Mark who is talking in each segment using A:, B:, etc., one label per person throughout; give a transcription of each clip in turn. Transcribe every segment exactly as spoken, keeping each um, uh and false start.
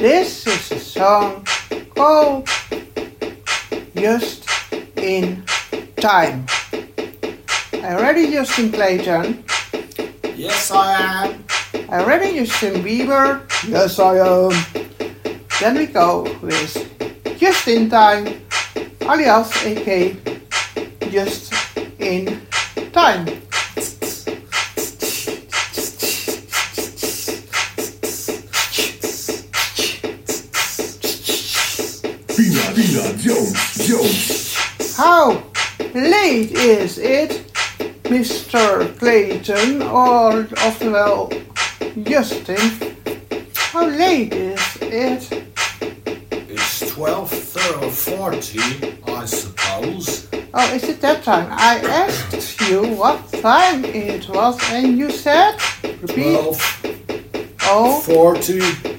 A: This is a song called Just in Time. Are you ready, Justin Clayton?
B: Yes, I am.
A: Are you ready, Justin Bieber? Yes, I am. Then we go with Just in Time, alias A K Just in Time.
C: Bina, Bina, Jones, Jones.
A: How late is it, Mister Clayton, or oftewel Justin? How late is it?
B: It's twelve forty, I suppose.
A: Oh, is it that time? I asked you what time it was and you said, repeat.
B: twelve
A: Oh,
B: forty.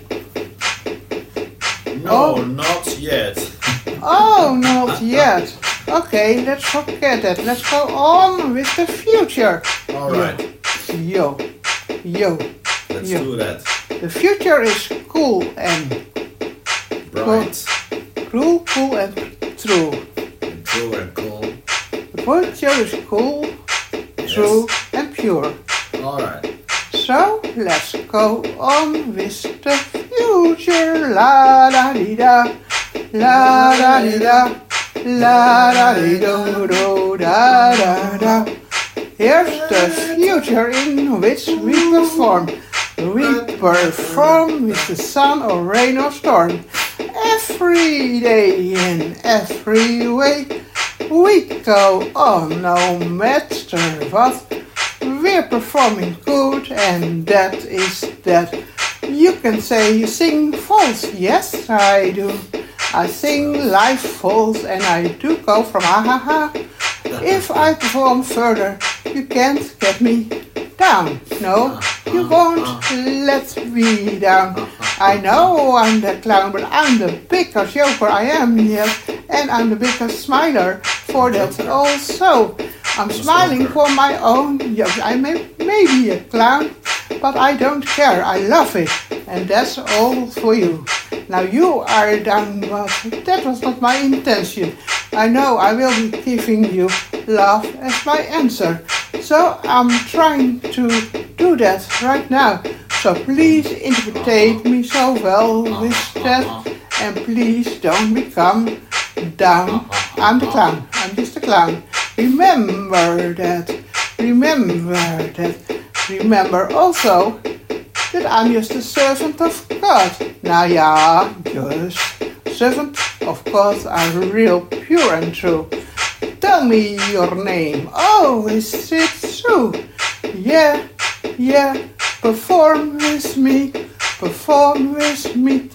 B: No,
A: Oh.
B: not yet.
A: oh, not yet. Okay, let's forget that. Let's go on with the future.
B: Alright,
A: Yo, yo.
B: let's
A: Yeah.
B: do that.
A: The future is cool and
B: Bright,
A: cool, cool and true.
B: and true and cool.
A: The future is cool, true and pure.
B: Alright.
A: So let's go on with the future. La da di da, la da di da, la da di do do da da da. Here's the future in which we perform. We perform with the sun or rain or storm. Every day in every way we go on, no matter what. We're performing good, and that is that. You can say you sing false. Yes, I do. I sing live false, and I do go from ah ha ha. If I perform further, you can't get me down. No, you won't let me down. I know I'm the clown, but I'm the biggest joker I am, yes. And I'm the biggest smiler for that also. I'm smiling for my own jokes. I may, may be a clown, but I don't care. I love it. And that's all for you. Now you are down, but that was not my intention. I know I will be giving you love as my answer. So I'm trying to do that right now. So please interpret me so well with that. And please don't become down. I'm the clown. I'm just a clown. Remember that. Remember that. Remember also that I'm just a servant of God. Now yeah, just servant of God are real pure and true. Tell me your name. Oh, is it true? Yeah, yeah. Perform with me. Perform with me.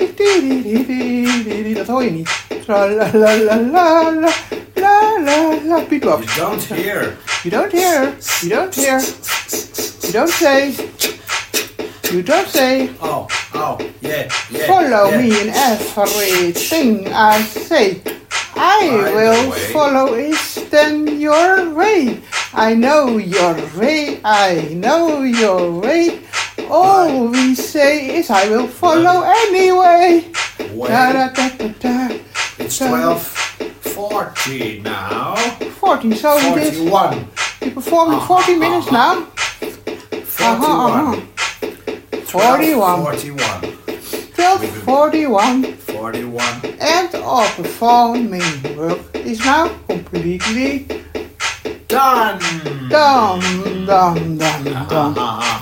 A: Dat hoor je niet. Tra la la la la la la la la. Beatbox.
B: You don't hear.
A: You don't hear. You don't hear. You don't say. You don't say.
B: Oh, oh, yeah, yeah.
A: Follow
B: yeah.
A: me in everything I say. I
B: By the
A: will
B: way.
A: follow it then your way. I know your way. I know your way. All we say is I will follow anyway.
B: Wait,
A: Da, da, da, da, da.
B: it's twelve forty now.
A: forty, so we did.
B: forty-one.
A: You performing forty minutes now? Uh-huh, uh-huh.
B: forty-one.
A: forty-one.
B: forty-one.
A: twelve forty-one.
B: forty-one.
A: And our performing work is now completely
B: Done.
A: done, done, done, done.